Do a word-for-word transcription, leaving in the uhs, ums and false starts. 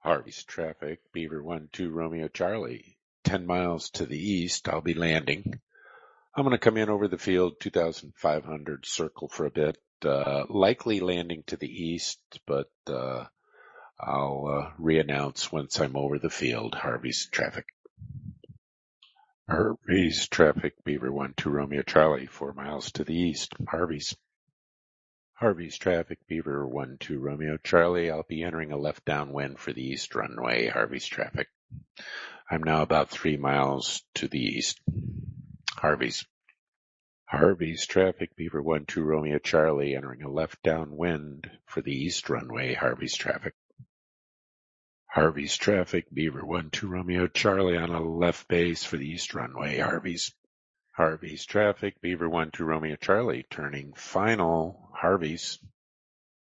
Harvey's traffic, Beaver one two Romeo Charlie. ten miles to the east, I'll be landing. I'm going to come in over the field, two thousand five hundred, circle for a bit, uh, likely landing to the east, but uh, I'll uh, re-announce once I'm over the field. Harvey's traffic. Harvey's traffic, Beaver one two Romeo Charlie, four miles to the east. Harvey's. Harvey's traffic, Beaver one two Romeo Charlie. I'll be entering a left downwind for the east runway. Harvey's traffic. I'm now about three miles to the east. Harvey's. Harvey's traffic, Beaver one two Romeo Charlie, entering a left downwind for the east runway. Harvey's traffic. Harvey's traffic, Beaver one two Romeo Charlie on a left base for the east runway. Harvey's. Harvey's traffic, Beaver one two Romeo Charlie, turning final. Harvey's.